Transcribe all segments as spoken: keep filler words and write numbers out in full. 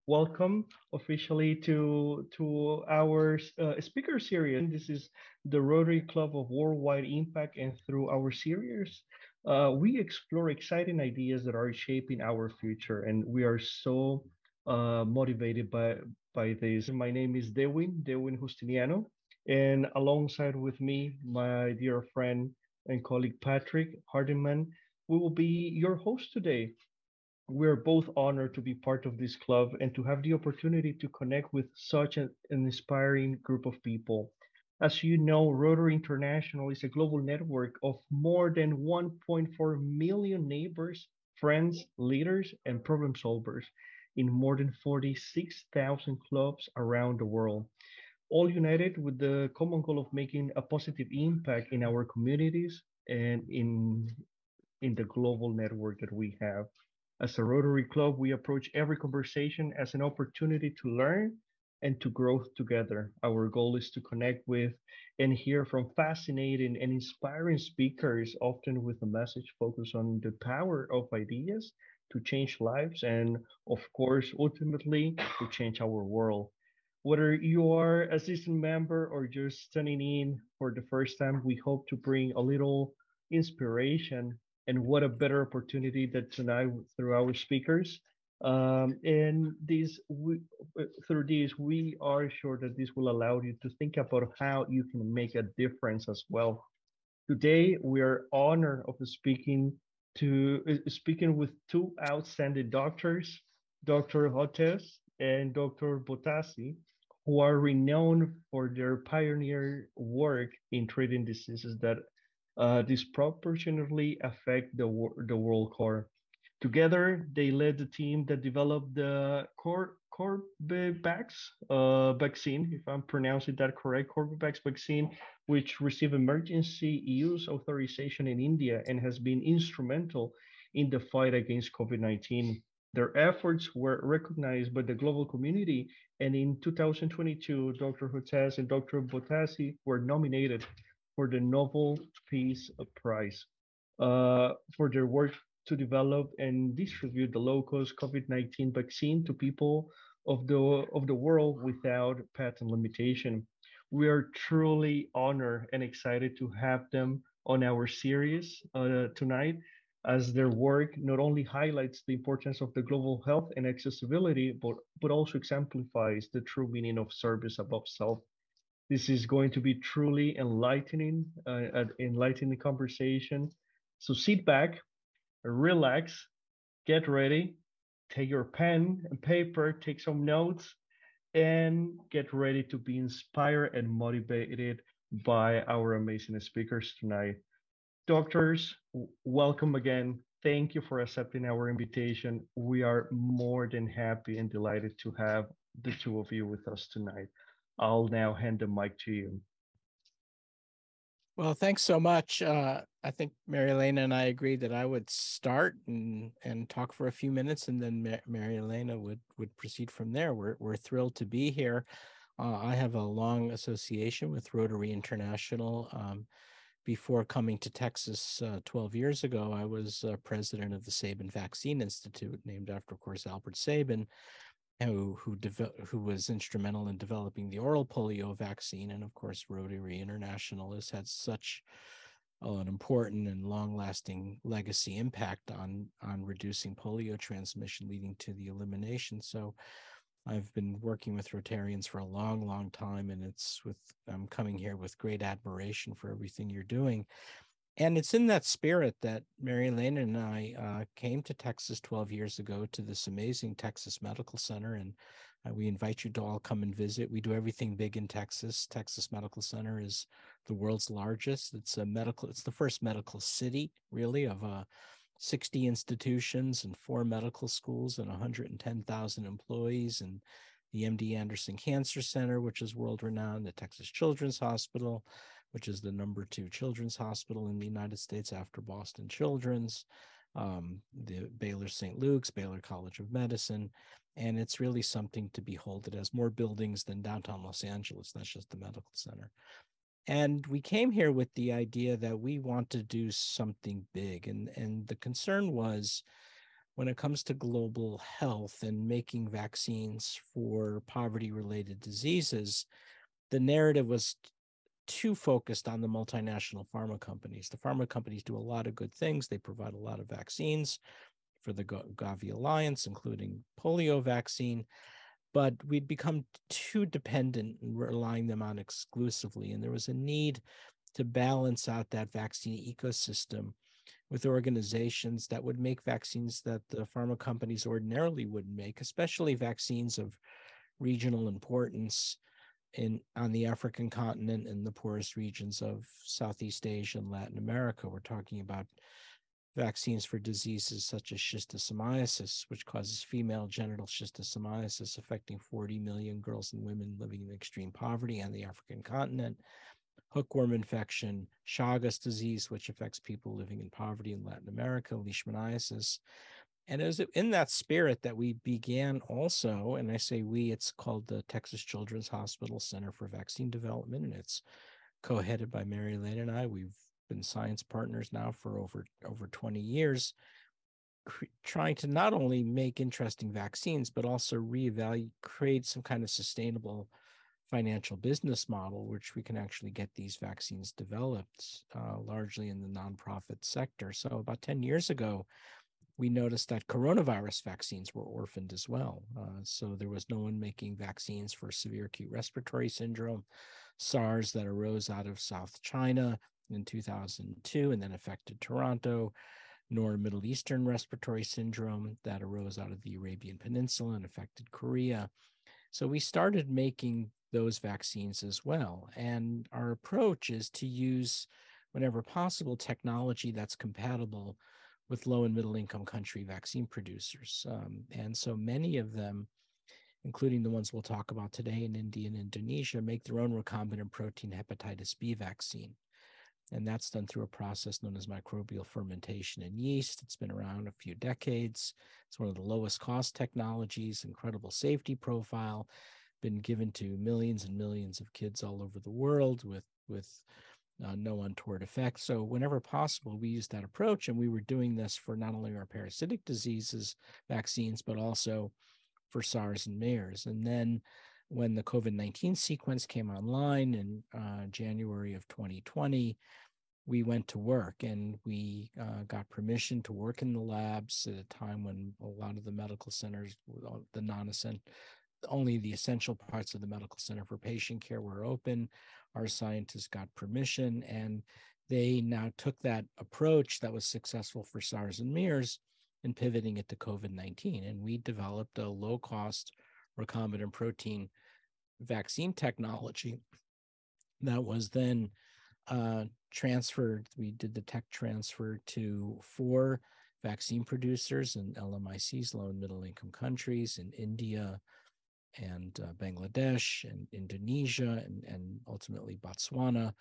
welcome officially to to our uh, speaker series. This is the Rotary Club of Worldwide Impact, and through our series, uh, we explore exciting ideas that are shaping our future, and we are so uh, motivated by by this. My name is Dewin Dewin Justiniano, and alongside with me, my dear friend and colleague Patrick Hardiman, we will be your host today. We're both honored to be part of this club and to have the opportunity to connect with such an, an inspiring group of people. As you know, Rotary International is a global network of more than one point four million neighbors, friends, leaders, and problem solvers in more than forty-six thousand clubs around the world, all united with the common goal of making a positive impact in our communities and in in the global network that we have. As a Rotary Club, we approach every conversation as an opportunity to learn and to grow together. Our goal is to connect with and hear from fascinating and inspiring speakers, often with a message focused on the power of ideas to change lives and, of course, ultimately to change our world. Whether you are a seasoned member or just tuning in for the first time, we hope to bring a little inspiration, and what a better opportunity that tonight through our speakers. Um, and these, we, uh, through these, we are sure that this will allow you to think about how you can make a difference as well. Today, we are honored of speaking to uh, speaking with two outstanding doctors, Doctor Hotes and Doctor Botassi, who are renowned for their pioneer work in treating diseases that uh, disproportionately affect the, the world core. Together, they led the team that developed the Cor Corbevax uh, vaccine, if I'm pronouncing that correct, Corbevax vaccine, which received emergency use authorization in India and has been instrumental in the fight against COVID nineteen. Their efforts were recognized by the global community, and in two thousand twenty-two, Doctor Hotez and Doctor Botassi were nominated for the Nobel Peace Prize uh, for their work to develop and distribute the low-cost COVID nineteen vaccine to people of the of the world without patent limitation. We are truly honored and excited to have them on our series uh, tonight, as their work not only highlights the importance of the global health and accessibility, but, but also exemplifies the true meaning of service above self. This is going to be truly enlightening, uh, an enlightening conversation. So sit back, relax, get ready, take your pen and paper, take some notes, and get ready to be inspired and motivated by our amazing speakers tonight. Doctors, welcome again. Thank you for accepting our invitation. We are more than happy and delighted to have the two of you with us tonight. I'll now hand the mic to you. Well, thanks so much. Uh, I think Mary Elena and I agreed that I would start and and talk for a few minutes, and then Ma- Mary Elena would would proceed from there. We're we're thrilled to be here. Uh, I have a long association with Rotary International. Um, before coming to Texas uh, twelve years ago, I was uh, president of the Sabin Vaccine Institute, named after, of course, Albert Sabin, who who, who was instrumental in developing the oral polio vaccine. And of course, Rotary International has had such uh, an important and long-lasting legacy impact on on reducing polio transmission, leading to the elimination. So I've been working with Rotarians for a long, long time, and it's with I'm coming here with great admiration for everything you're doing. And it's in that spirit that Mary Elaine and I uh, came to Texas twelve years ago to this amazing Texas Medical Center. And uh, we invite you to all come and visit. We do everything big in Texas. Texas Medical Center is the world's largest. It's a medical, it's the first medical city, really, of uh, sixty institutions and four medical schools and one hundred ten thousand employees. And the M D Anderson Cancer Center, which is world renowned, the Texas Children's Hospital, which is the number two children's hospital in the United States after Boston Children's, um, the Baylor Saint Luke's, Baylor College of Medicine. And it's really something to behold. It has more buildings than downtown Los Angeles. That's just the medical center. And we came here with the idea that we want to do something big. And, and the concern was when it comes to global health and making vaccines for poverty-related diseases, the narrative was too focused on the multinational pharma companies. The pharma companies do a lot of good things. They provide a lot of vaccines for the Gavi Alliance, including polio vaccine, but we'd become too dependent and relying them on exclusively. And there was a need to balance out that vaccine ecosystem with organizations that would make vaccines that the pharma companies ordinarily wouldn't make, especially vaccines of regional importance in on the African continent and the poorest regions of Southeast Asia and Latin America. We're talking about vaccines for diseases such as schistosomiasis, which causes female genital schistosomiasis, affecting forty million girls and women living in extreme poverty on the African continent. Hookworm infection, Chagas disease, which affects people living in poverty in Latin America, leishmaniasis. And it was in that spirit that we began also, and I say we, it's called the Texas Children's Hospital Center for Vaccine Development, and it's co-headed by Mary Elaine and I. We've been science partners now for over, over twenty years, trying to not only make interesting vaccines, but also reevaluate, create some kind of sustainable financial business model, which we can actually get these vaccines developed uh, largely in the nonprofit sector. So about ten years ago, we noticed that coronavirus vaccines were orphaned as well. Uh, so there was no one making vaccines for severe acute respiratory syndrome, SARS, that arose out of South China in two thousand two and then affected Toronto, nor Middle Eastern respiratory syndrome that arose out of the Arabian Peninsula and affected Korea. So we started making those vaccines as well. And our approach is to use, whenever possible, technology that's compatible with low and middle income country vaccine producers. Um, and so many of them, including the ones we'll talk about today in India and Indonesia, make their own recombinant protein hepatitis B vaccine. And that's done through a process known as microbial fermentation in yeast. It's been around a few decades. It's one of the lowest cost technologies, incredible safety profile, been given to millions and millions of kids all over the world with, with uh, no untoward effects. So whenever possible, we use that approach. And we were doing this for not only our parasitic diseases vaccines, but also for SARS and MERS. And then when the COVID nineteen sequence came online in uh, January of twenty twenty, we went to work and we uh, got permission to work in the labs at a time when a lot of the medical centers, the non-essential, only the essential parts of the medical center for patient care were open. Our scientists got permission, and they now took that approach that was successful for SARS and MERS and pivoting it to COVID nineteen. And we developed a low-cost recombinant protein vaccine technology that was then uh, transferred. We did the tech transfer to four vaccine producers in L M I Cs, low and middle income countries, in India and uh, Bangladesh and Indonesia and, and ultimately Botswana.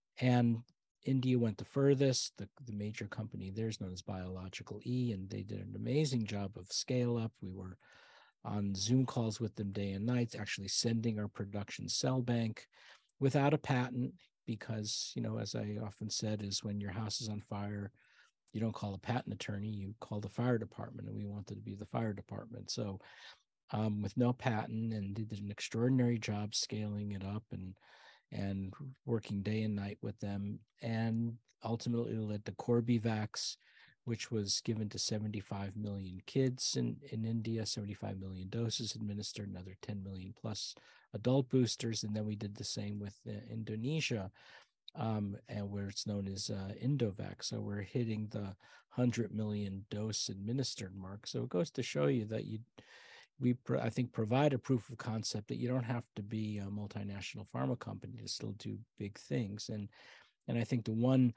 And India went the furthest. The, the major company there is known as Biological E, and they did an amazing job of scale up. We were on Zoom calls with them day and night, actually sending our production cell bank without a patent, because, you know, as I often said, is when your house is on fire, you don't call a patent attorney, you call the fire department, and we wanted to be the fire department. So um, with no patent, and they did an extraordinary job scaling it up and and working day and night with them, and ultimately led to Corbevax, which was given to seventy-five million kids in, in India, seventy-five million doses administered, another ten million plus adult boosters. And then we did the same with uh, Indonesia, um, and where it's known as uh, Indovac. So we're hitting the one hundred million dose administered mark. So it goes to show you that you, we, I think, provide a proof of concept that you don't have to be a multinational pharma company to still do big things. And, and I think the one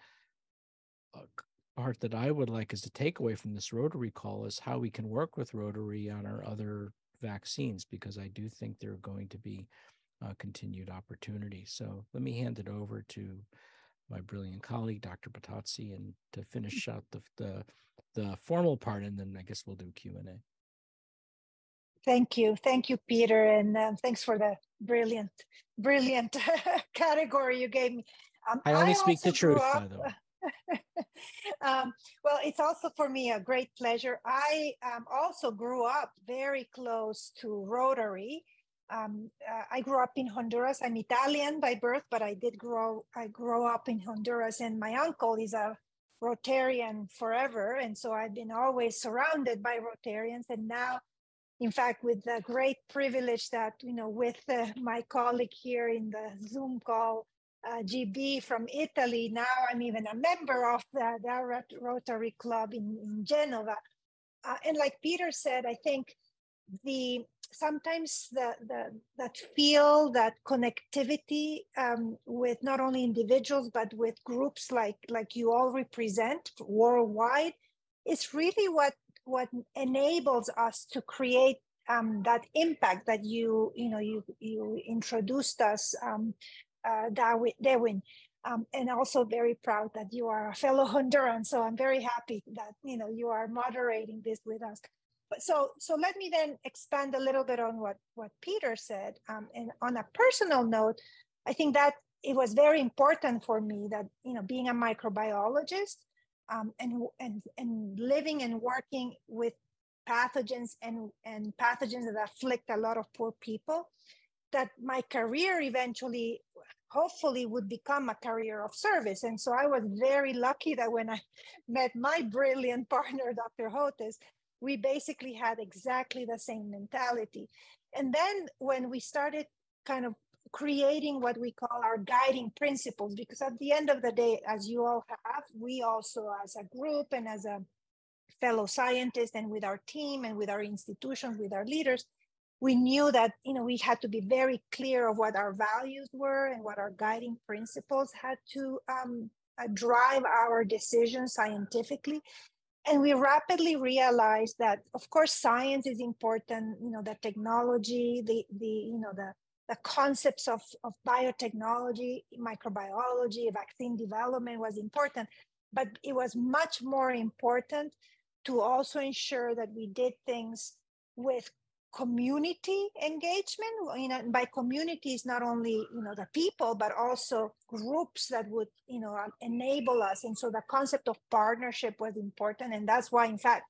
uh, part that I would like as a takeaway from this Rotary call is how we can work with Rotary on our other vaccines, because I do think there are going to be uh, continued opportunities. So let me hand it over to my brilliant colleague, Doctor Batazzi, and to finish out the, the, the formal part, and then I guess we'll do Q and A. Thank you. Thank you, Peter. And um, thanks for the brilliant, brilliant category you gave me. Um, I only I speak the truth, up, by the way. um, well, it's also for me a great pleasure. I um, also grew up very close to Rotary. Um, uh, I grew up in Honduras. I'm Italian by birth, but I did grow. I grew up in Honduras, and my uncle is a Rotarian forever, and so I've been always surrounded by Rotarians. And now, in fact, with the great privilege that you know, with uh, my colleague here in the Zoom call, uh, G B from Italy, now I'm even a member of the, the Rotary Club in, in Genova. Uh, and like Peter said, I think the sometimes the, the that feel, that connectivity um, with not only individuals but with groups like like you all represent worldwide is really what what enables us to create um, that impact that you you know you you introduced us, um, uh, Darwin. Um, and also very proud that you are a fellow Honduran. So I'm very happy that you know you are moderating this with us. But so so let me then expand a little bit on what what Peter said. Um, and on a personal note, I think that it was very important for me that you know being a microbiologist um, and and and living and working with pathogens and and pathogens that afflict a lot of poor people, that my career eventually hopefully would become a career of service. And so I was very lucky that when I met my brilliant partner, Doctor Hotez, we basically had exactly the same mentality. And then when we started kind of creating what we call our guiding principles, because at the end of the day, as you all have, we also as a group and as a fellow scientist and with our team and with our institutions, with our leaders, we knew that you know we had to be very clear of what our values were and what our guiding principles had to um, uh, drive our decisions scientifically. And we rapidly realized that, of course, science is important. You know, the technology, the the you know the the concepts of of biotechnology, microbiology, vaccine development was important, but it was much more important to also ensure that we did things with community engagement. You know, by community is not only you know the people, but also groups that would you know enable us. And so the concept of partnership was important, and that's why, in fact,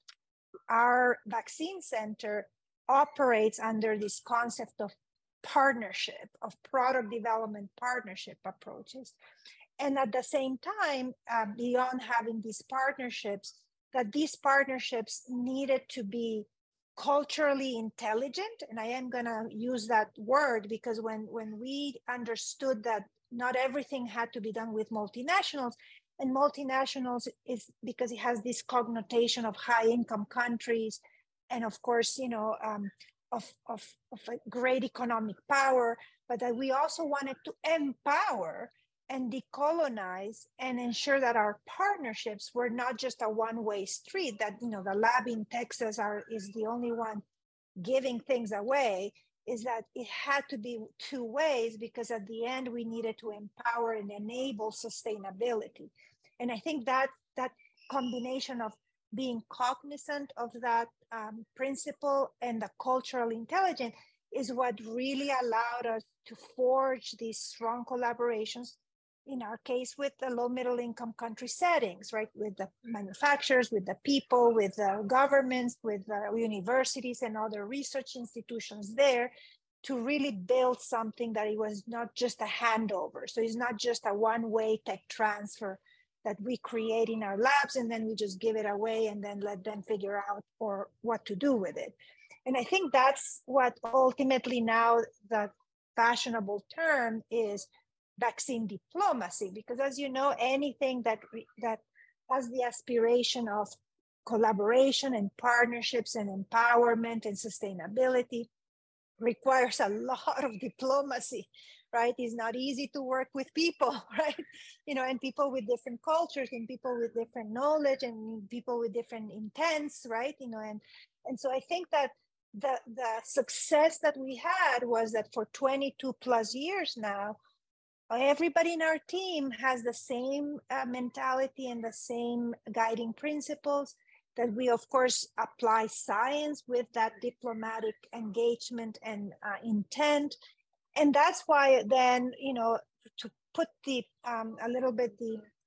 our vaccine center operates under this concept of partnership, of product development partnership approaches. And at the same time, uh, beyond having these partnerships, that these partnerships needed to be culturally intelligent. And I am going to use that word because when, when we understood that not everything had to be done with multinationals, and multinationals is because it has this connotation of high income countries, and of course, you know, um, of, of, of a great economic power, but that we also wanted to empower and decolonize and ensure that our partnerships were not just a one-way street, that you know the lab in Texas are, is the only one giving things away, is that it had to be two ways, because at the end we needed to empower and enable sustainability. And I think that that combination of being cognizant of that um, principle and the cultural intelligence is what really allowed us to forge these strong collaborations, in our case, with the low middle income country settings, right? With the manufacturers, with the people, with the governments, with the universities and other research institutions there, to really build something that it was not just a handover. So it's not just a one-way tech transfer that we create in our labs and then we just give it away and then let them figure out or what to do with it. And I think that's what ultimately now the fashionable term is vaccine diplomacy, because as you know, anything that that has the aspiration of collaboration and partnerships and empowerment and sustainability requires a lot of diplomacy, right? It's not easy to work with people, right? You know, and people with different cultures and people with different knowledge and people with different intents, right? You know, and and so I think that the the success that we had was that for twenty-two plus years now, everybody in our team has the same uh, mentality and the same guiding principles, that we of course apply science with that diplomatic engagement and uh, intent. And that's why then, you know, to put the um, a little bit the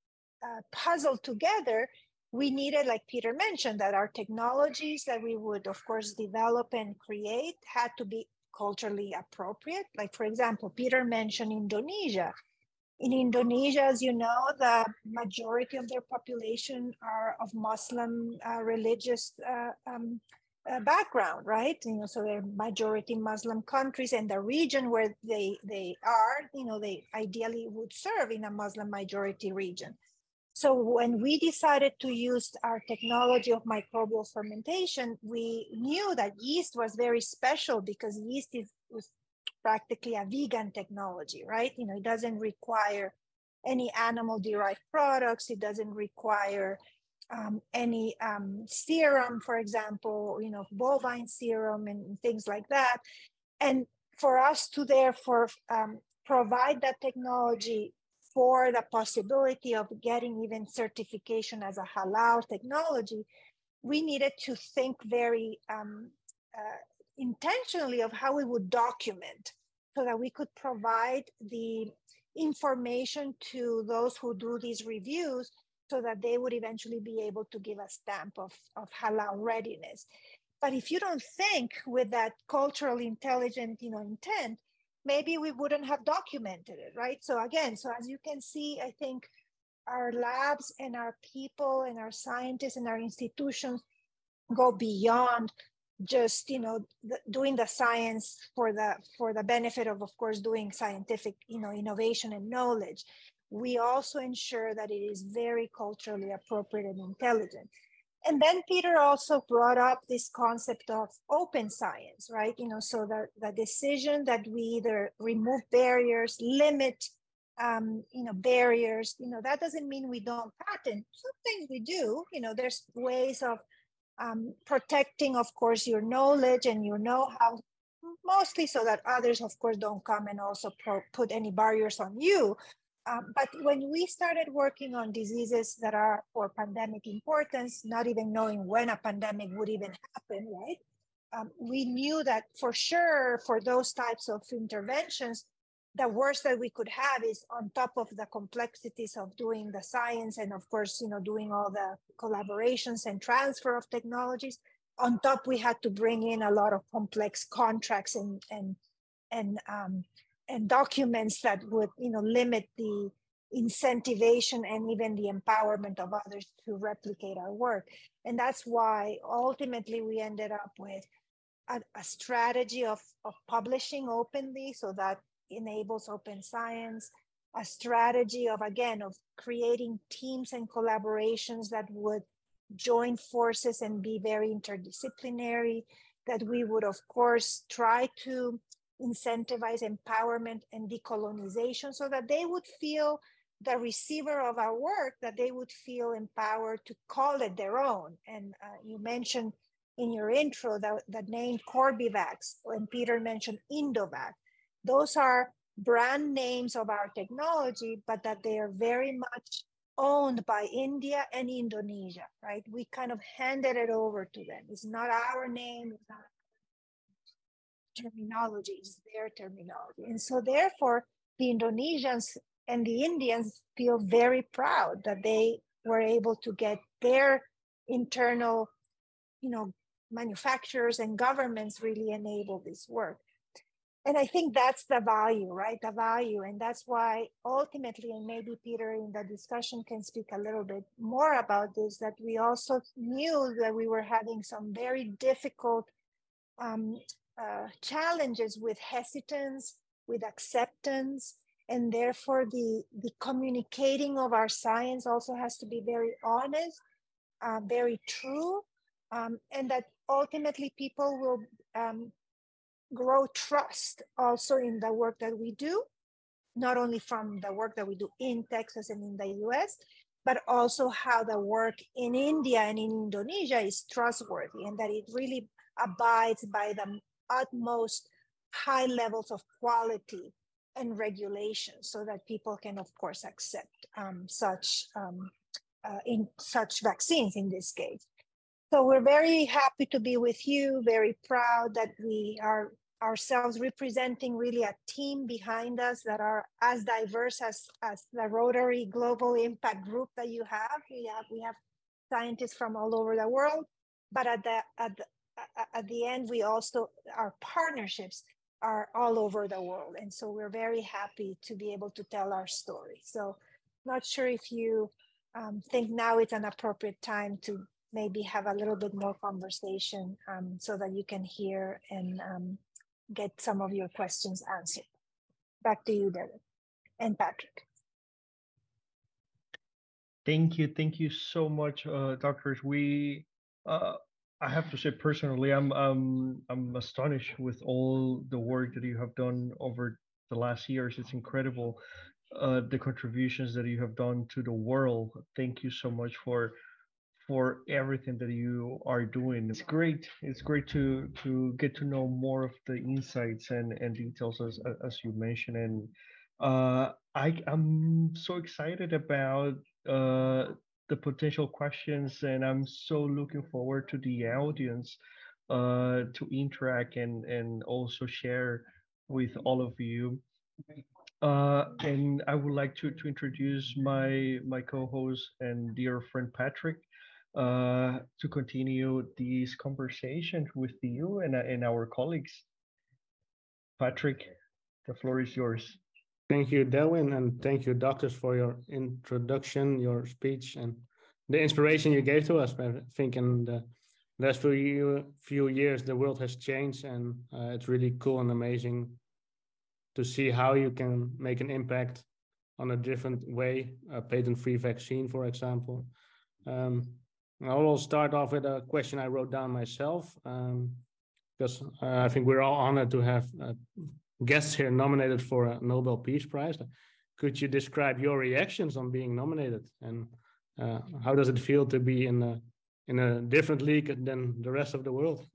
uh, puzzle together, we needed, like Peter mentioned, that our technologies that we would, of course, develop and create had to be culturally appropriate. Like, for example, Peter mentioned Indonesia. In Indonesia, as you know, the majority of their population are of Muslim uh, religious uh, um, uh, background, right? You know, so they're majority Muslim countries, and the region where they they are, you know, they ideally would serve in a Muslim majority region. So when we decided to use our technology of microbial fermentation, we knew that yeast was very special because yeast is was practically a vegan technology, right? You know, it doesn't require any animal-derived products. It doesn't require um, any um, serum, for example, you know, bovine serum and things like that. And for us to therefore um, provide that technology for the possibility of getting even certification as a halal technology, we needed to think very um, uh, intentionally of how we would document so that we could provide the information to those who do these reviews so that they would eventually be able to give a stamp of, of halal readiness. But if you don't think with that culturally intelligent, you know, intent, maybe we wouldn't have documented it, right? So again, so as you can see, I think our labs and our people and our scientists and our institutions go beyond just, you know, the, doing the science for the for the benefit of, of course, doing scientific, you know, innovation and knowledge. We also ensure that it is very culturally appropriate and intelligent. And then Peter also brought up this concept of open science, right? You know, so the, the decision that we either remove barriers, limit, um, you know, barriers, you know, that doesn't mean we don't patent. Sometimes we do, you know, there's ways of um, protecting, of course, your knowledge and your know-how, mostly so that others, of course, don't come and also pro put any barriers on you. Um, but when we started working on diseases that are for pandemic importance, not even knowing when a pandemic would even happen, right? Um, we knew that for sure for those types of interventions, the worst that we could have is on top of the complexities of doing the science and of course, you know, doing all the collaborations and transfer of technologies. On top, we had to bring in a lot of complex contracts and and and um, and documents that would, you know, limit the incentivization and even the empowerment of others to replicate our work. And that's why ultimately we ended up with a, a strategy of, of publishing openly, so that enables open science, a strategy of, again, of creating teams and collaborations that would join forces and be very interdisciplinary, that we would, of course, try to incentivize empowerment and decolonization so that they would feel, the receiver of our work, that they would feel empowered to call it their own. And uh, you mentioned in your intro that the name Corbivax, and Peter mentioned Indovac. Those are brand names of our technology, but that they are very much owned by India and Indonesia, right? We kind of handed it over to them. It's not our name, it's not terminology, is their terminology. And so therefore, the Indonesians and the Indians feel very proud that they were able to get their internal, you know, manufacturers and governments really enable this work. And I think that's the value, right? The value. And that's why ultimately, and maybe Peter in the discussion can speak a little bit more about this, that we also knew that we were having some very difficult um, uh, challenges with hesitance, with acceptance, and therefore the, the communicating of our science also has to be very honest, uh, very true, um, and that ultimately people will um, grow trust also in the work that we do, not only from the work that we do in Texas and in the U S, but also how the work in India and in Indonesia is trustworthy, and that it really abides by the utmost high levels of quality and regulation, so that people can, of course, accept um, such um, uh, in such vaccines in this case. So we're very happy to be with you, very proud that we are ourselves representing really a team behind us that are as diverse as, as the Rotary Global Impact Group that you have. We have, we have scientists from all over the world, but at the, at the, at the end, we also, our partnerships are all over the world. And so we're very happy to be able to tell our story. So not sure if you um, think now it's an appropriate time to maybe have a little bit more conversation um, so that you can hear and um, get some of your questions answered. Back to you, David and Patrick. Thank you. Thank you so much, uh, doctors. We, uh, I have to say personally, I'm, um, I'm astonished with all the work that you have done over the last years. It's incredible, uh, the contributions that you have done to the world. Thank you so much for for everything that you are doing. It's great. It's great to to get to know more of the insights and and details as as you mentioned. And uh, I I'm so excited about uh, the potential questions, and I'm so looking forward to the audience uh, to interact and and also share with all of you. Uh, and I would like to, to introduce my my co-host and dear friend Patrick uh, to continue these conversations with you and, uh, and our colleagues. Patrick, the floor is yours. Thank you, Delwyn, and thank you, doctors, for your introduction, your speech, and the inspiration you gave to us. I think in the last few, few years, the world has changed, and uh, it's really cool and amazing to see how you can make an impact on a different way, a patent-free vaccine, for example. Um, I will start off with a question I wrote down myself, um, because uh, I think we're all honored to have uh, guests here nominated for a Nobel Peace Prize. Could you describe your reactions on being nominated, and uh, how does it feel to be in a in a different league than the rest of the world?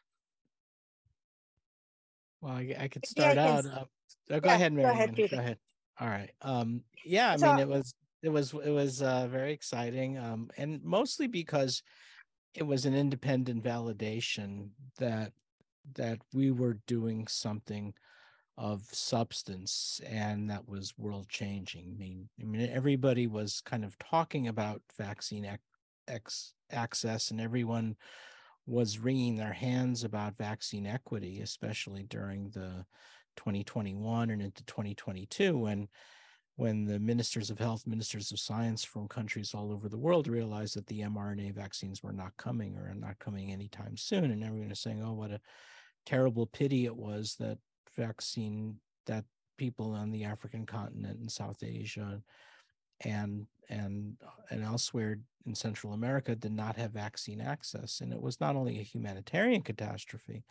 Well, I, I could start yeah, out. Uh, oh, go yeah, ahead, Mary. Go ahead, Go ahead. All right. Um, yeah, I so, mean, it was it was it was uh, very exciting, um, and mostly because it was an independent validation that that we were doing something of substance and that was world changing. I mean, I mean, everybody was kind of talking about vaccine ex access, and everyone was wringing their hands about vaccine equity, especially during the twenty twenty-one and into twenty twenty-two, when when the ministers of health, ministers of science from countries all over the world realized that the mRNA vaccines were not coming or not coming anytime soon. And everyone was saying, oh, what a terrible pity it was that vaccine, that people on the African continent and South Asia and and and elsewhere in Central America did not have vaccine access. And it was not only a humanitarian catastrophe,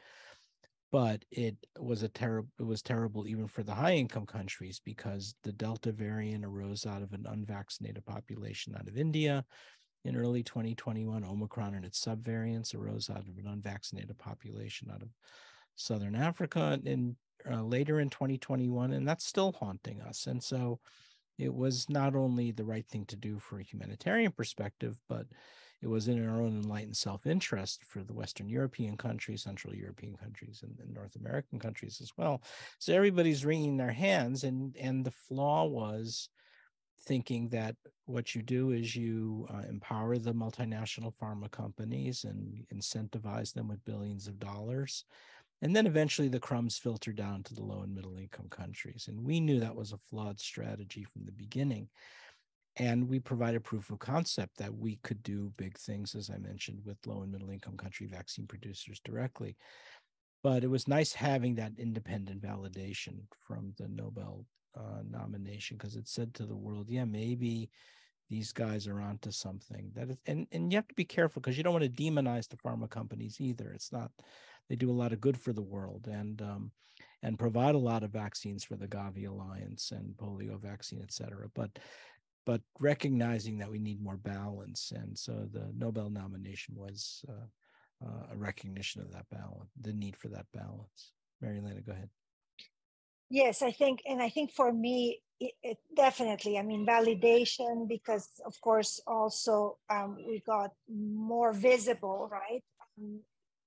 but it was a terrible it was terrible even for the high income countries, because the Delta variant arose out of an unvaccinated population out of India in early twenty twenty-one. Omicron and its subvariants arose out of an unvaccinated population out of Southern Africa in uh, later in twenty twenty-one, and that's still haunting us. And so it was not only the right thing to do for a humanitarian perspective, but it was in our own enlightened self-interest for the Western European countries, Central European countries, and the North American countries as well. So everybody's wringing their hands, and, and the flaw was thinking that what you do is you uh, empower the multinational pharma companies and incentivize them with billions of dollars. And then eventually the crumbs filter down to the low and middle income countries. And we knew that was a flawed strategy from the beginning. And we provided proof of concept that we could do big things, as I mentioned, with low and middle income country vaccine producers directly. But it was nice having that independent validation from the Nobel uh, nomination, because it said to the world, yeah, maybe these guys are onto something. That is, and, and you have to be careful, because you don't want to demonize the pharma companies either. It's not, they do a lot of good for the world, and um, and provide a lot of vaccines for the Gavi Alliance and polio vaccine, et cetera. But but recognizing that we need more balance. And so the Nobel nomination was uh, uh, a recognition of that balance, the need for that balance. Mary-Elena, go ahead. Yes, I think, and I think for me, it, it definitely, I mean, validation, because of course, also um, we got more visible, right? Um,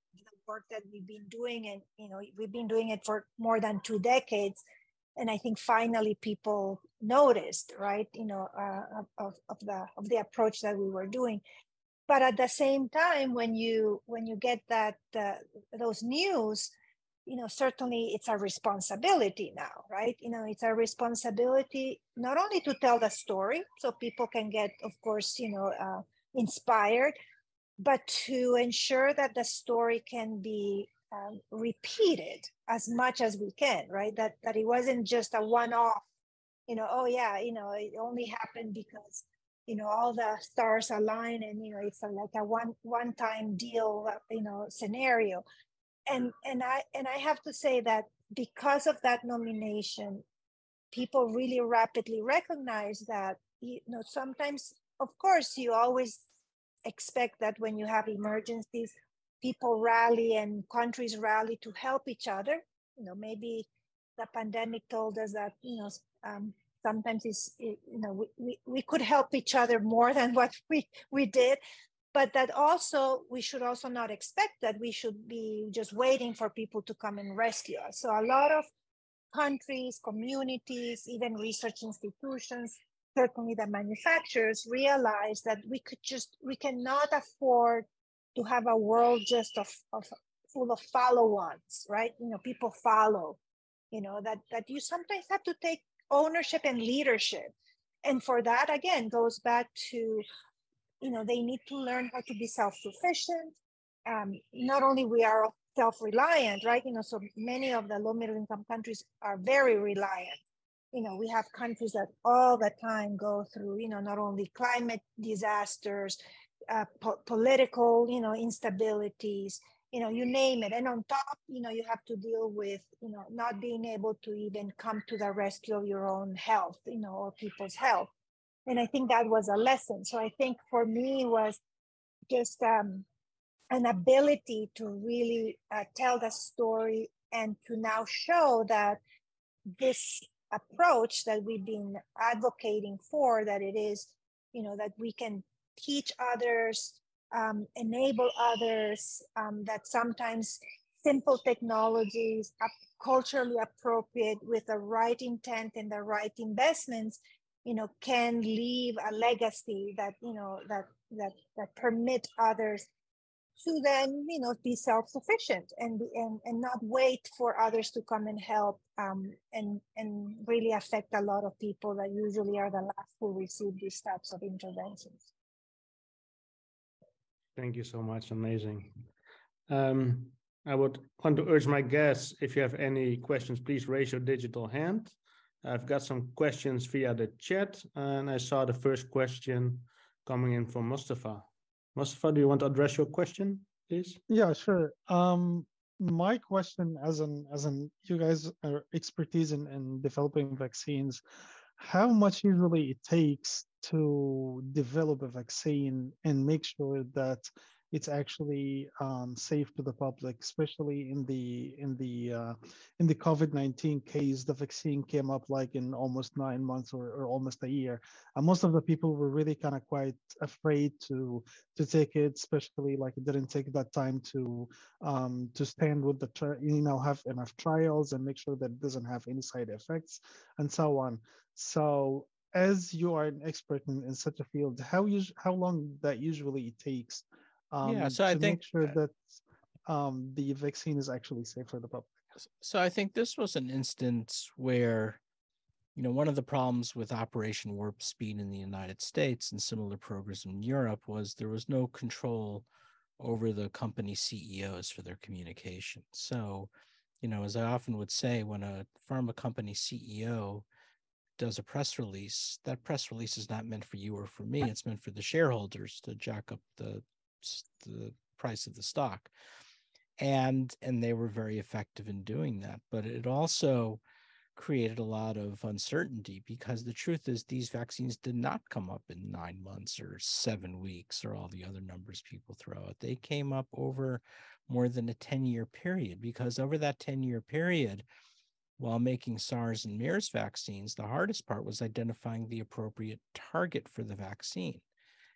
work that we've been doing, and you know, we've been doing it for more than two decades. And I think finally people noticed, right, you know, uh, of, of the of the approach that we were doing. But at the same time, when you when you get that uh, those news, you know, certainly it's a responsibility now, right? You know, it's a responsibility not only to tell the story, so people can get, of course, you know, uh, inspired, but to ensure that the story can be um, repeated as much as we can, right? That that it wasn't just a one-off, you know, oh yeah, you know, it only happened because, you know, all the stars align, and you know, it's a, like a one one-time deal, you know, scenario. And and I and I have to say that because of that nomination, people really rapidly recognize that, you know, sometimes, of course, you always expect that when you have emergencies, people rally and countries rally to help each other. You know, maybe the pandemic told us that, you know, um, sometimes it's, you know, we, we, we could help each other more than what we, we did. But that also, we should also not expect that we should be just waiting for people to come and rescue us. So a lot of countries, communities, even research institutions, certainly the manufacturers, realize that we could just, we cannot afford to have a world just of, of full of follow-ons, right? You know, people follow, you know, that, that you sometimes have to take ownership and leadership. And for that, again, goes back to, you know, they need to learn how to be self-sufficient. Um, not only we are self-reliant, right? You know, so many of the low middle income countries are very reliant. You know, we have countries that all the time go through, you know, not only climate disasters, uh, po- political, you know, instabilities, you know, you name it. And on top, you know, you have to deal with, you know, not being able to even come to the rescue of your own health, you know, or people's health. And I think that was a lesson. So I think for me was just um, an ability to really uh, tell the story and to now show that this approach that we've been advocating for, that it is, you know, that we can teach others, um, enable others, um, that sometimes simple technologies, are culturally appropriate with the right intent and the right investments, you know, can leave a legacy that, you know, that that that permit others to then, you know, be self-sufficient and and and not wait for others to come and help, um, and and really affect a lot of people that usually are the last who receive these types of interventions. Thank you so much. Amazing. Um, I would want to urge my guests, if you have any questions, please raise your digital hand. I've got some questions via the chat, and I saw the first question coming in from Mustafa. Mustafa, do you want to address your question, please? Yeah, sure. Um, my question, as an as an you guys are expertise in, in developing vaccines, how much usually it takes to develop a vaccine and make sure that it's actually um, safe to the public, especially in the in the uh, in the COVID nineteen case. The vaccine came up like in almost nine months or, or almost a year, and most of the people were really kind of quite afraid to to take it, especially like it didn't take that time to um, to stand with the tri- you know have enough trials and make sure that it doesn't have any side effects and so on. So as you are an expert in, in such a field, how us- how long that usually it takes um, Yeah, so I to think make sure uh, that um, the vaccine is actually safe for the public? so I think this was an instance where, you know, one of the problems with Operation Warp Speed in the United States and similar programs in Europe was there was no control over the company C E Os for their communication. So, you know, as I often would say, when a pharma company C E O does a press release, that press release is not meant for you or for me. It's meant for the shareholders to jack up the, the price of the stock. And, and they were very effective in doing that. But it also created a lot of uncertainty because the truth is these vaccines did not come up in nine months or seven weeks or all the other numbers people throw out. They came up over more than a ten-year period, because over that ten-year period, while making SARS and MERS vaccines, the hardest part was identifying the appropriate target for the vaccine.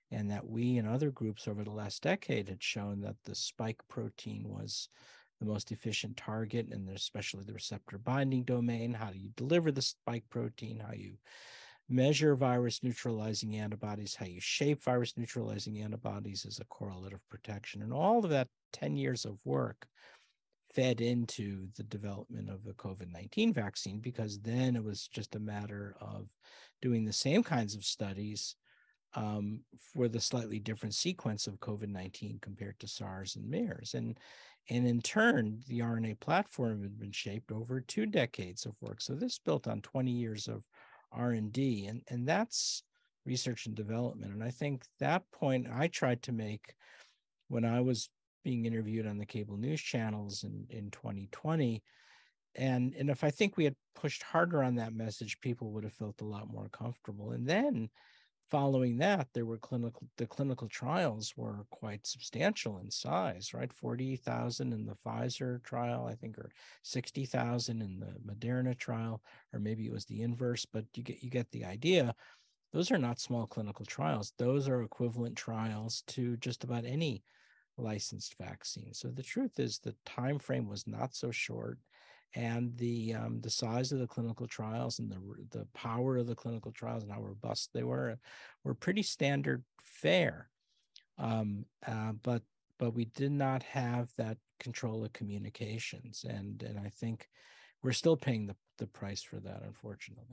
and that we and other groups over the last decade had shown that the spike protein was the most efficient target, and especially the receptor binding domain. How do you deliver the spike protein? How you measure virus neutralizing antibodies, how you shape virus neutralizing antibodies as a correlate of protection. And all of that ten years of work fed into the development of the COVID nineteen vaccine, because then it was just a matter of doing the same kinds of studies um, for the slightly different sequence of COVID nineteen compared to SARS and MERS. And, and in turn, the R N A platform had been shaped over two decades of work. So this built on twenty years of R and D, and, and that's research and development. And I think that point I tried to make when I was being interviewed on the cable news channels in, in twenty twenty. And, and if I think we had pushed harder on that message, people would have felt a lot more comfortable. And then following that, there were clinical, the clinical trials were quite substantial in size, right? forty thousand in the Pfizer trial, I think, or sixty thousand in the Moderna trial, or maybe it was the inverse, but you get, you get the idea. Those are not small clinical trials. Those are equivalent trials to just about any licensed vaccine. So the truth is the time frame was not so short, and the um, the size of the clinical trials and the the power of the clinical trials and how robust they were were pretty standard fare. Um, uh, but but we did not have that control of communications, and and I think we're still paying the the price for that, unfortunately.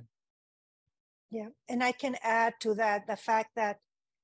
Yeah, and I can add to that the fact that,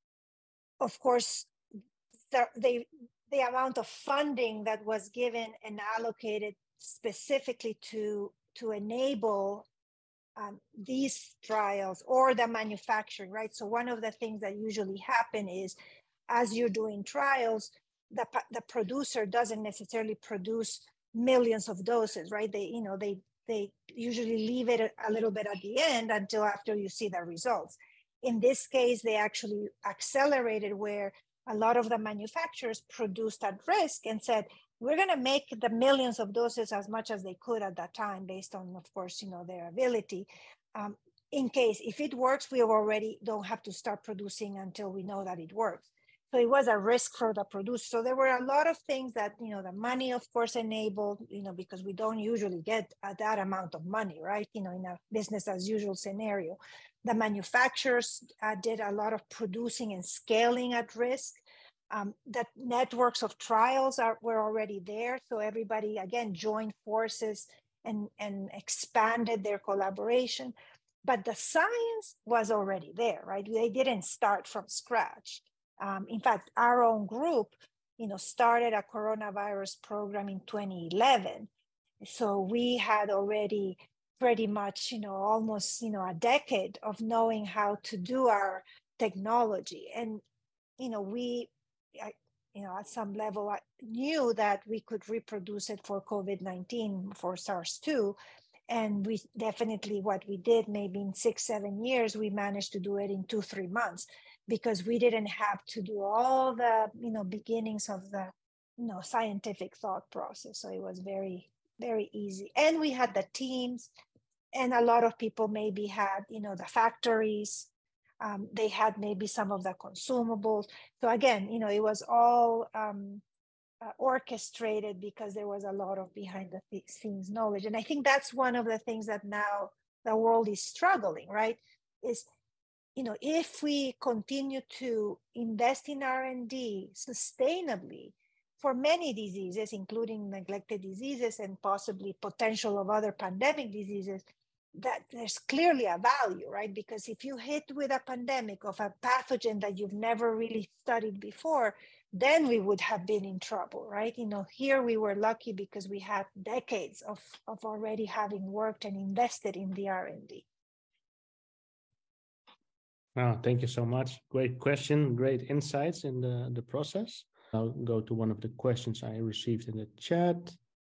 of course, the, they, the amount of funding that was given and allocated specifically to, to enable um, these trials or the manufacturing, right? So one of the things that usually happen is as you're doing trials, the, the producer doesn't necessarily produce millions of doses, right? They, you know, they, they usually leave it a, a little bit at the end until after you see the results. In this case, they actually accelerated where a lot of the manufacturers produced at risk and said, we're going to make the millions of doses as much as they could at that time, based on, of course, you know, their ability. Um, in case, if it works, we already don't have to start producing until we know that it works. So it was a risk for the producer. So there were a lot of things that, you know, the money, of course, enabled, you know, because we don't usually get uh, that amount of money, right? You know, in a business as usual scenario. The manufacturers uh, did a lot of producing and scaling at risk. Um, that networks of trials are were already there. So everybody, again, joined forces and, and expanded their collaboration. But the science was already there, right? They didn't start from scratch. Um, in fact, our own group, you know, started a coronavirus program in twenty eleven. So we had already pretty much, you know, almost, you know, a decade of knowing how to do our technology. And, you know, we, I, you know, at some level, I knew that we could reproduce it for COVID nineteen, for SARS two. And we definitely, what we did, maybe in six, seven years, we managed to do it in two, three months, because we didn't have to do all the, you know, beginnings of the, you know, scientific thought process. So it was very, very easy. And we had the teams, and a lot of people maybe had, you know, the factories. Um, they had maybe some of the consumables. So again, you know, it was all um, uh, orchestrated because there was a lot of behind the scenes knowledge. And I think that's one of the things that now the world is struggling, right? Is, you know, if we continue to invest in R and D sustainably for many diseases, including neglected diseases and possibly potential of other pandemic diseases, that there's clearly a value, right? Because if you hit with a pandemic of a pathogen that you've never really studied before, then we would have been in trouble, right? You know, here we were lucky because we had decades of, of already having worked and invested in the R and D. Oh, thank you so much. Great question, great insights in the, the process. I'll go to one of the questions I received in the chat.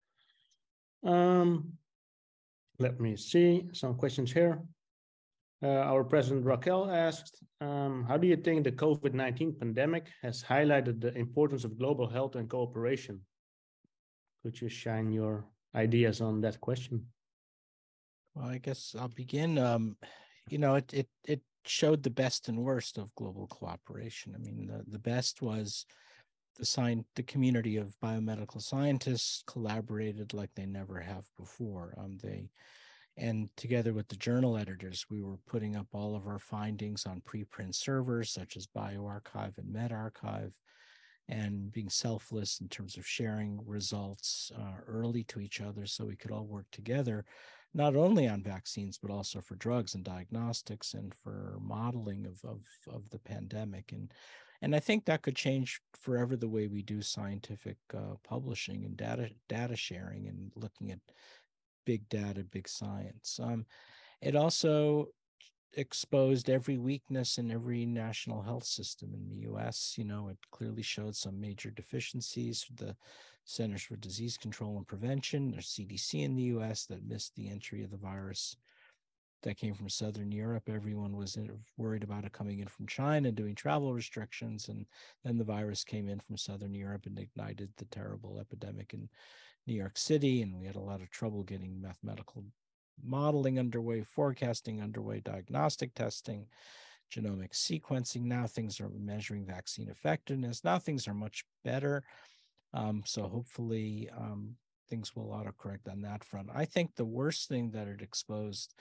Um, let me see some questions here. Uh, our president Raquel asked, um, how do you think the COVID nineteen pandemic has highlighted the importance of global health and cooperation? Could you shine your ideas on that question? Well, I guess I'll begin. Um, you know, it, it, it showed the best and worst of global cooperation. I mean, the, the best was the sign, the community of biomedical scientists collaborated like they never have before. Um, they, and together with the journal editors, we were putting up all of our findings on preprint servers such as bioRxiv and medRxiv, and being selfless in terms of sharing results uh, early to each other so we could all work together, not only on vaccines, but also for drugs and diagnostics and for modeling of, of, of the pandemic. And, and I think that could change forever the way we do scientific uh, publishing and data, data sharing and looking at big data, big science. Um, it also exposed every weakness in every national health system in the U S. You know, it clearly showed some major deficiencies. The Centers for Disease Control and Prevention, or C D C in the U S, that missed the entry of the virus that came from Southern Europe. Everyone was worried about it coming in from China, doing travel restrictions, and then the virus came in from Southern Europe and ignited the terrible epidemic in New York City, and we had a lot of trouble getting mathematical modeling underway, forecasting underway, diagnostic testing, genomic sequencing. Now things are measuring vaccine effectiveness. Now things are much better. Um, so hopefully um, things will autocorrect on that front. I think the worst thing that it exposed,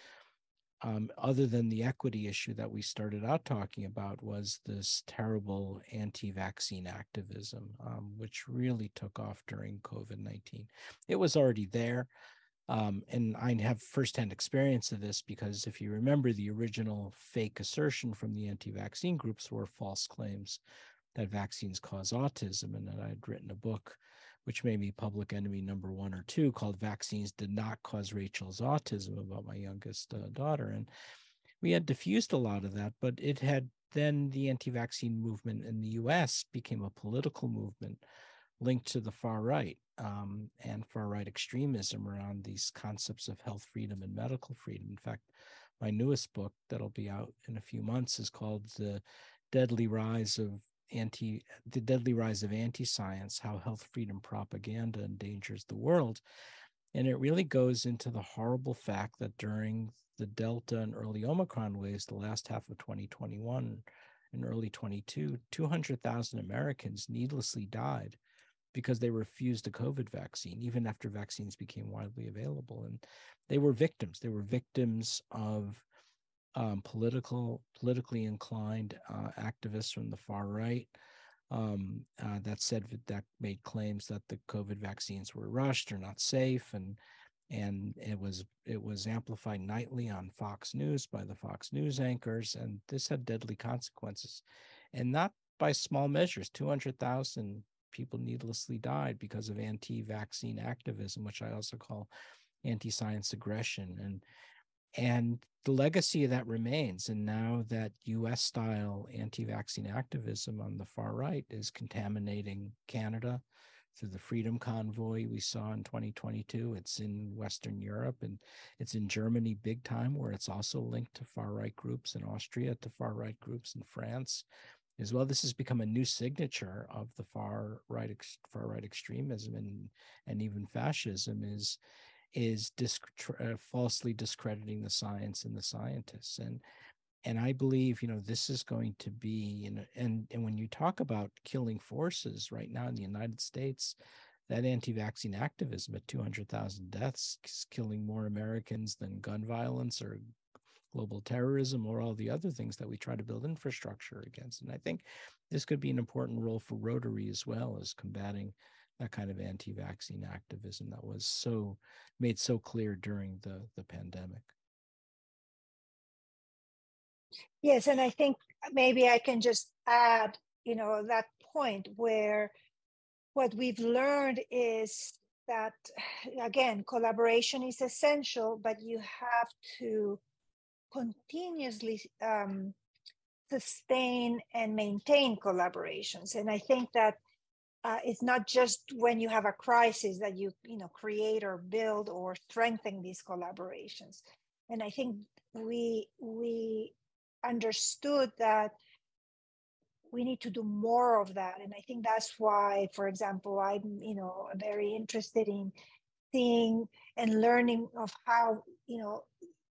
um, other than the equity issue that we started out talking about, was this terrible anti-vaccine activism, um, which really took off during COVID nineteen. It was already there. Um, and I have firsthand experience of this because if you remember, the original fake assertion from the anti-vaccine groups were false claims that vaccines cause autism, and that I'd written a book which made me public enemy number one or two, called Vaccines Did Not Cause Rachel's Autism, about my youngest uh, daughter. And we had diffused a lot of that, but it had then the anti-vaccine movement in the U S became a political movement linked to the far right um, and far right extremism around these concepts of health freedom and medical freedom. In fact, my newest book that'll be out in a few months is called The Deadly Rise of Anti, The Deadly Rise of Anti-Science, How Health Freedom Propaganda Endangers the World. And it really goes into the horrible fact that during the Delta and early Omicron waves, the last half of twenty twenty-one and early twenty-two, two hundred thousand Americans needlessly died because they refused a COVID vaccine, even after vaccines became widely available. And they were victims. They were victims of um, political, politically inclined uh, activists from the far right um, uh, that said that made claims that the COVID vaccines were rushed or not safe, and and it was it was amplified nightly on Fox News by the Fox News anchors, and this had deadly consequences, and not by small measures. two hundred thousand people needlessly died because of anti-vaccine activism, which I also call anti-science aggression. And and the legacy of that remains. And now that U S style anti-vaccine activism on the far right is contaminating Canada through the Freedom Convoy we saw in twenty twenty-two. It's in Western Europe, and it's in Germany big time, where it's also linked to far right groups, in Austria to far right groups in France as well. This has become a new signature of the far right, far right extremism and and even fascism, is is disc, uh, falsely discrediting the science and the scientists. And and I believe, you know, this is going to be, you know, and and when you talk about killing forces right now in the United States, that anti-vaccine activism at two hundred thousand deaths is killing more Americans than gun violence or global terrorism or all the other things that we try to build infrastructure against. And I think this could be an important role for Rotary as well, as combating that kind of anti-vaccine activism that was so made so clear during the, the pandemic. Yes, and I think maybe I can just add, you know, that point where what we've learned is that, again, collaboration is essential, but you have to continuously um, sustain and maintain collaborations. And I think that uh, it's not just when you have a crisis that you, you know, create or build or strengthen these collaborations. And I think we we understood that we need to do more of that. And I think that's why, for example, I'm, you know, very interested in seeing and learning of how, you know,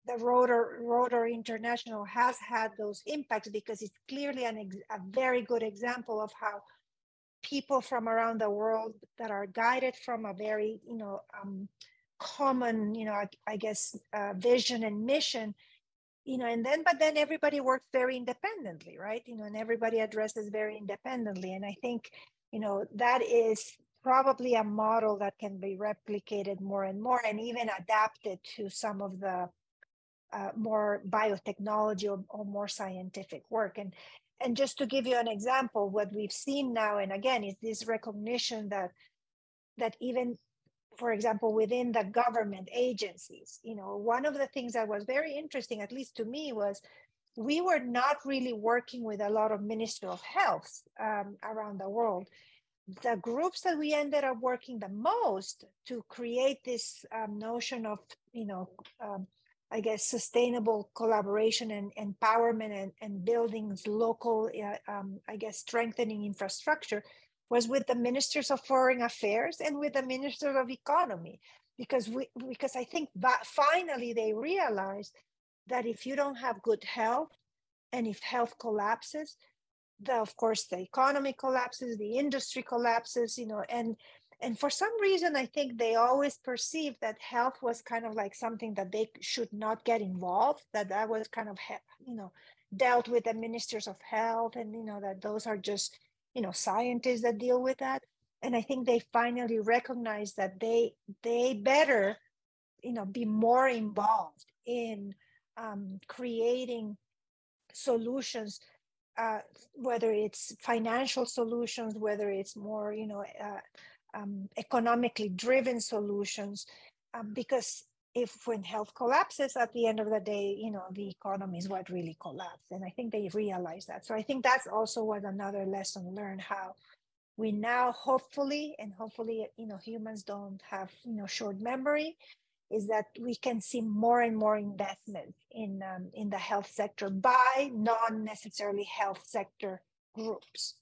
the Rotor, Rotary International has had those impacts, because it's clearly an ex, a very good example of how people from around the world that are guided from a very, you know, um, common, you know, I, I guess, uh, vision and mission, you know, and then, but then everybody works very independently, right? You know, and everybody addresses very independently. And I think, you know, that is probably a model that can be replicated more and more, and even adapted to some of the uh, more biotechnology or, or more scientific work. And and just to give you an example, what we've seen now and again is this recognition that that even, for example, within the government agencies, you know, one of the things that was very interesting, at least to me, was we were not really working with a lot of Ministry of Health um, around the world. The groups that we ended up working the most to create this um, notion of, you know, um, I guess, sustainable collaboration and empowerment and, and building local, uh, um, I guess, strengthening infrastructure was with the ministers of foreign affairs and with the ministers of economy, because we, because I think that finally they realized that if you don't have good health, and if health collapses, the, of course, the economy collapses, the industry collapses, you know, and and for some reason, I think they always perceived that health was kind of like something that they should not get involved, that that was kind of, you know, dealt with the ministers of health, and, you know, that those are just, you know, scientists that deal with that. And I think they finally recognized that they they better, you know, be more involved in um, creating solutions, uh, whether it's financial solutions, whether it's more, you know, uh, um, economically driven solutions, um, because if when health collapses at the end of the day, you know, the economy is what really collapsed. And I think they realize that. So I think that's also was another lesson learned, how we now hopefully, and hopefully, you know, humans don't have, you know, short memory, is that we can see more and more investment in um, in the health sector by non-necessarily health sector groups.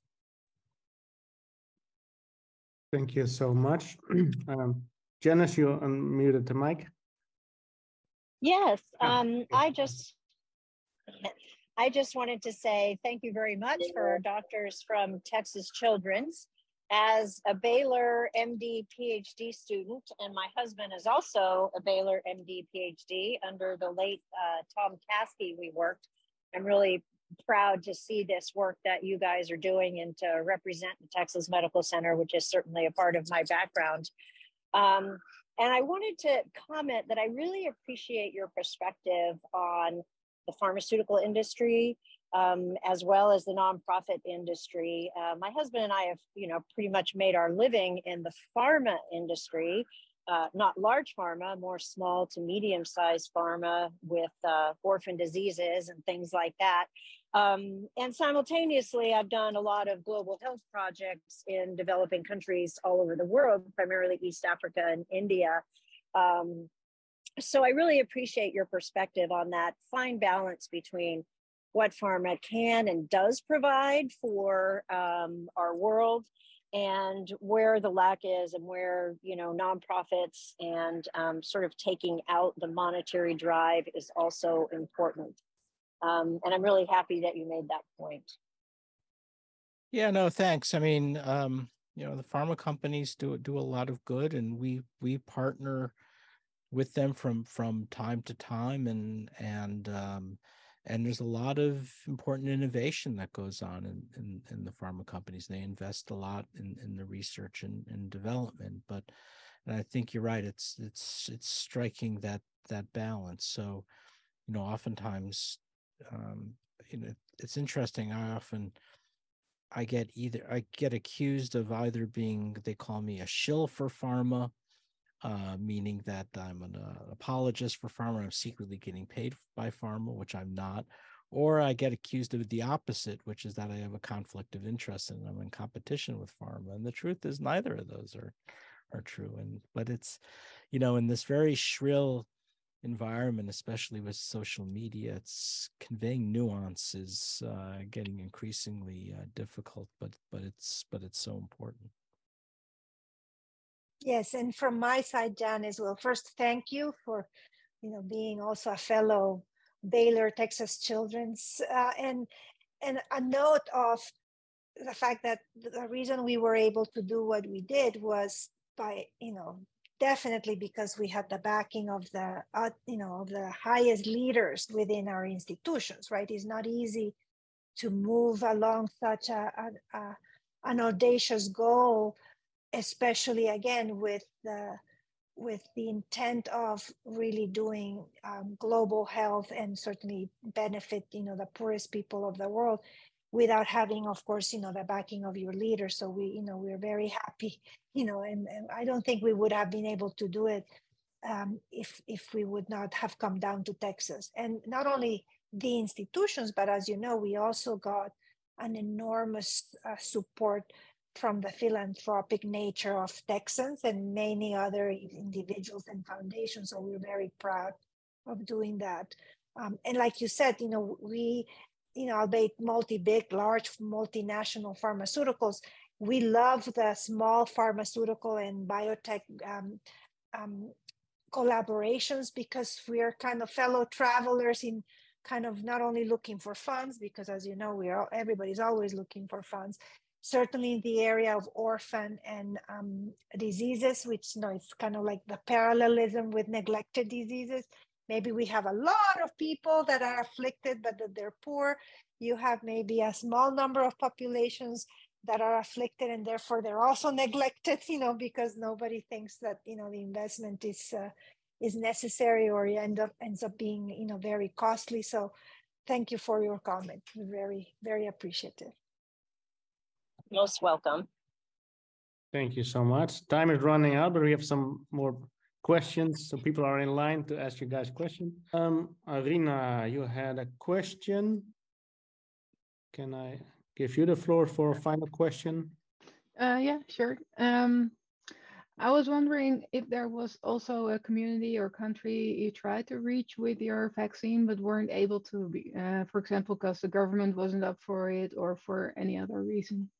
Thank you so much. um, Janice, you unmuted the mic. Yes, um, I just I just wanted to say thank you very much for our doctors from Texas Children's. As a Baylor M D PhD student, and my husband is also a Baylor M D PhD under the late uh, Tom Caskey, we worked. I'm really proud to see this work that you guys are doing and to represent the Texas Medical Center, which is certainly a part of my background. Um, and I wanted to comment that I really appreciate your perspective on the pharmaceutical industry, um, as well as the nonprofit industry. Uh, my husband and I have, you know, pretty much made our living in the pharma industry, uh, not large pharma, more small to medium-sized pharma with uh, orphan diseases and things like that. Um, and simultaneously, I've done a lot of global health projects in developing countries all over the world, primarily East Africa and India. Um, so I really appreciate your perspective on that fine balance between what pharma can and does provide for um, our world, and where the lack is, and where, you know, nonprofits and um, sort of taking out the monetary drive is also important. Um, and I'm really happy that you made that point. Yeah, no, thanks. I mean, um, you know, the pharma companies do do a lot of good, and we we partner with them from from time to time, and and um, and there's a lot of important innovation that goes on in in, in the pharma companies. They invest a lot in, in the research and, and development, but and I think you're right. It's it's it's striking that that balance. So, you know, oftentimes, um, you know, it's interesting. I often I get either I get accused of either being, they call me a shill for pharma, uh, meaning that I'm an uh, apologist for pharma. I'm secretly getting paid by pharma, which I'm not. Or I get accused of the opposite, which is that I have a conflict of interest and I'm in competition with pharma. And the truth is neither of those are are true. And but it's, you know, in this very shrill environment, especially with social media, it's conveying nuance is uh, getting increasingly uh, difficult, but but it's but it's so important. Yes, and from my side, Jan, as well, first, thank you for you know, being also a fellow Baylor, Texas Children's, uh, and and a note of the fact that the reason we were able to do what we did was by, you know, definitely because we had the backing of the, uh, you know, the highest leaders within our institutions, right? It's not easy to move along such a, a, a an audacious goal, especially again with the with the intent of really doing um, global health and certainly benefit, you know, the poorest people of the world, without having, of course, you know, the backing of your leaders. So we, you know, we're very happy, you know, and, and I don't think we would have been able to do it um, if if we would not have come down to Texas. And not only the institutions, but as you know, we also got an enormous uh, support from the philanthropic nature of Texans and many other individuals and foundations. So we're very proud of doing that. Um, and like you said, you know, we, you know, albeit multi-big, large, multinational pharmaceuticals, we love the small pharmaceutical and biotech um, um, collaborations, because we are kind of fellow travelers in kind of not only looking for funds, because as you know, we are, everybody's always looking for funds, certainly in the area of orphan and um, diseases, which, you know, it's kind of like the parallelism with neglected diseases. Maybe we have a lot of people that are afflicted, but that they're poor. You have maybe a small number of populations that are afflicted and therefore they're also neglected, you know, because nobody thinks that, you know, the investment is uh, is necessary, or end up ends up being, you know, very costly. So thank you for your comment. We're very, very appreciative. Most welcome. Thank you so much. Time is running out, but we have some more questions. So people are in line to ask you guys questions. Um, Arina, you had a question. Can I give you the floor for a final question? Uh, yeah, sure. Um, I was wondering if there was also a community or country you tried to reach with your vaccine, but weren't able to be, uh, for example, because the government wasn't up for it or for any other reason.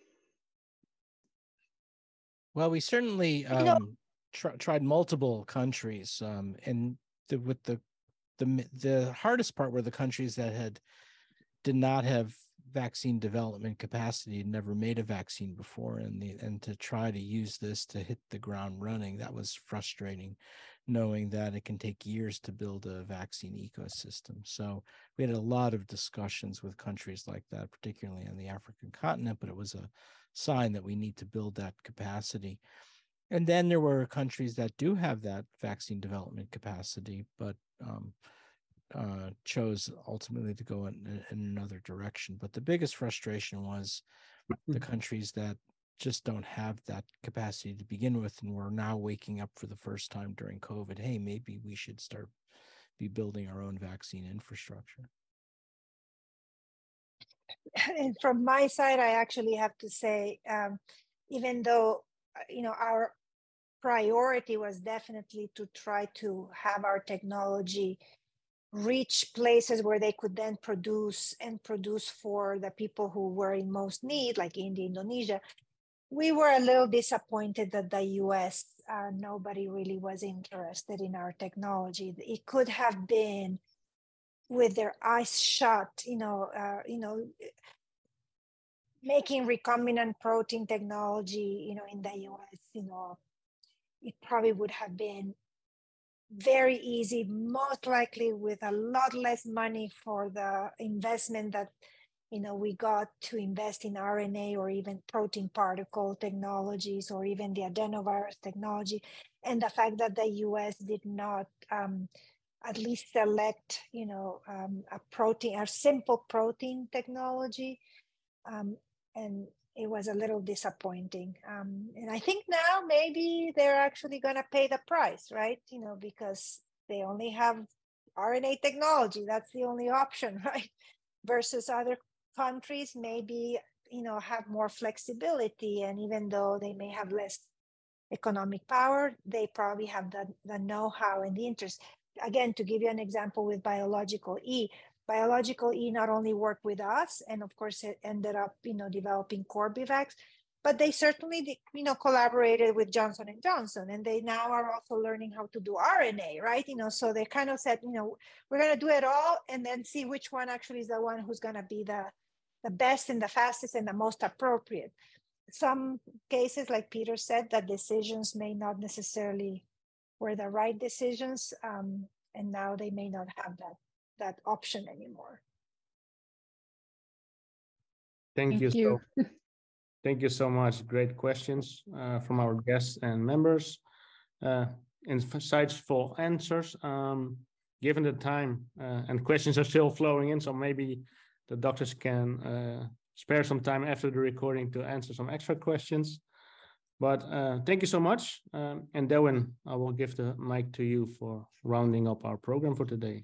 Well, we certainly um, tr tried multiple countries, um, and the, with the the the hardest part were the countries that had did not have vaccine development capacity, had never made a vaccine before, and the and to try to use this to hit the ground running, that was frustrating, knowing that it can take years to build a vaccine ecosystem. So we had a lot of discussions with countries like that, particularly on the African continent, but it was a sign that we need to build that capacity. And then there were countries that do have that vaccine development capacity, but um, uh, chose ultimately to go in, in another direction. But the biggest frustration was the countries that just don't have that capacity to begin with, and we're now waking up for the first time during COVID. Hey, maybe we should start be building our own vaccine infrastructure. And from my side, I actually have to say, um, even though, you know, our priority was definitely to try to have our technology reach places where they could then produce and produce for the people who were in most need, like India, Indonesia, we were a little disappointed that the U S, uh, nobody really was interested in our technology. It could have been with their eyes shut, you know, uh, you know, making recombinant protein technology, you know, in the U S, you know, it probably would have been very easy, most likely with a lot less money for the investment that, you know, we got to invest in R N A or even protein particle technologies or even the adenovirus technology. And the fact that the U S did not um, at least select, you know, um, a protein, a simple protein technology. Um, and it was a little disappointing. Um, and I think now maybe they're actually going to pay the price, right? You know, because they only have R N A technology. That's the only option, right? Versus other countries maybe, you know, have more flexibility. And even though they may have less economic power, they probably have the, the know-how and the interest. Again, to give you an example with Biological E, Biological E not only worked with us, and of course it ended up, you know, developing Corbivax, but they certainly, you know, collaborated with Johnson and Johnson, and they now are also learning how to do R N A, right? You know, so they kind of said, you know, we're going to do it all and then see which one actually is the one who's going to be the, the best and the fastest and the most appropriate. Some cases, like Peter said, that decisions may not necessarily were the right decisions, um, and now they may not have that, that option anymore. Thank, Thank you. you. So, thank you so much. Great questions uh, from our guests and members. Uh, insightful answers. Um, given the time uh, and questions are still flowing in, so maybe the doctors can uh, spare some time after the recording to answer some extra questions. But uh, thank you so much. Um, and Darwin, I will give the mic to you for rounding up our program for today.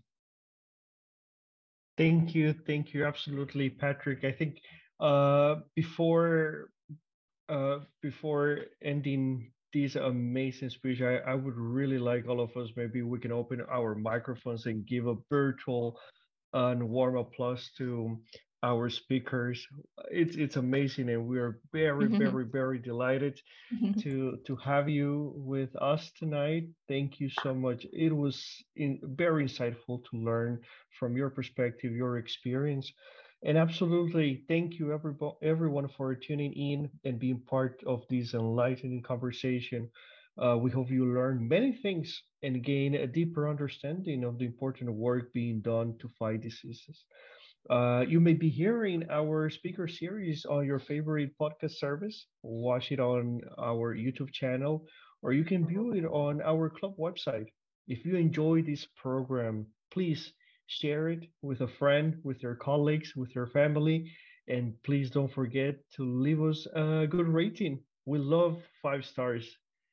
Thank you. Thank you. Absolutely, Patrick. I think uh, before uh, before ending this amazing speech, I, I would really like all of us, maybe we can open our microphones and give a virtual and warm applause to our speakers. It's it's amazing, and we are very, very, very delighted to to have you with us tonight. Thank you so much. It was in, very insightful to learn from your perspective, your experience. And absolutely, thank you everybody, everyone for tuning in and being part of this enlightening conversation. Uh, we hope you learn many things and gain a deeper understanding of the important work being done to fight diseases. Uh, you may be hearing our speaker series on your favorite podcast service, watch it on our YouTube channel, or you can view it on our club website. If you enjoy this program, please share it with a friend, with your colleagues, with your family, and please don't forget to leave us a good rating. We love five stars.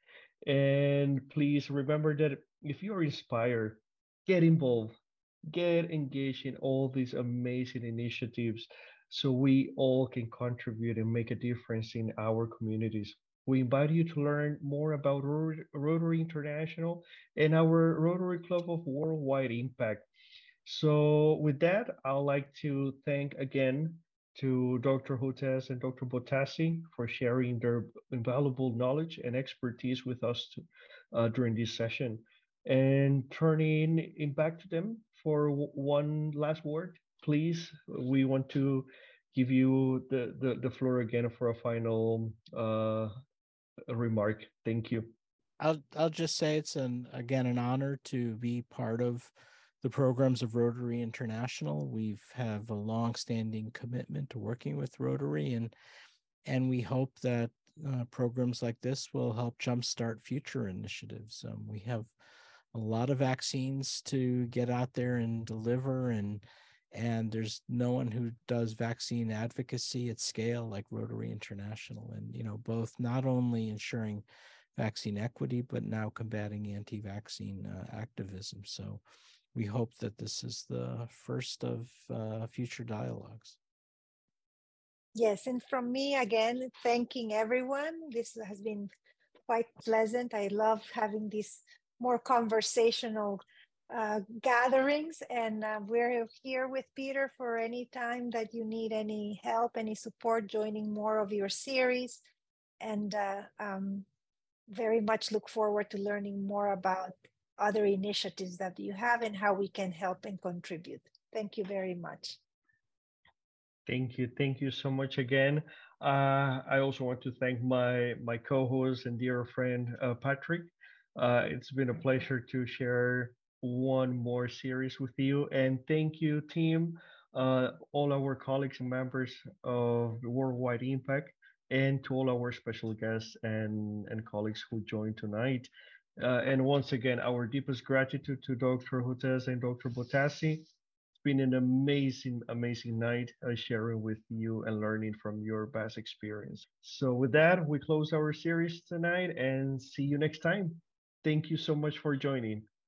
And please remember that if you are inspired, get involved, get engaged in all these amazing initiatives so we all can contribute and make a difference in our communities. We invite you to learn more about Rotary International and our Rotary Club of Worldwide Impact. So with that, I'd like to thank again to Doctor Hotez and Doctor Botassi for sharing their invaluable knowledge and expertise with us to, uh, during this session. And turning it back to them for w- one last word, please, we want to give you the, the, the floor again for a final uh, remark. Thank you. I'll I'll just say it's an again an honor to be part of the programs of Rotary International. We've have a long-standing commitment to working with Rotary, and and we hope that uh, programs like this will help jumpstart future initiatives. Um, we have a lot of vaccines to get out there and deliver, and and there's no one who does vaccine advocacy at scale like Rotary International. And you know, both not only ensuring vaccine equity, but now combating anti-vaccine uh, activism. So we hope that this is the first of uh, future dialogues. Yes, and from me again, thanking everyone. This has been quite pleasant. I love having these more conversational uh, gatherings, and uh, we're here with Peter for any time that you need any help, any support, joining more of your series, and uh, um, very much look forward to learning more about other initiatives that you have and how we can help and contribute. Thank you very much. Thank you. Thank you so much again. Uh, I also want to thank my, my co-host and dear friend, uh, Patrick. Uh, it's been a pleasure to share one more series with you. And thank you, team, uh, all our colleagues and members of Worldwide Impact, and to all our special guests and, and colleagues who joined tonight. Uh, and once again, our deepest gratitude to Doctor Hotez and Doctor Botassi. It's been an amazing, amazing night uh, sharing with you and learning from your vast experience. So with that, we close our series tonight and see you next time. Thank you so much for joining.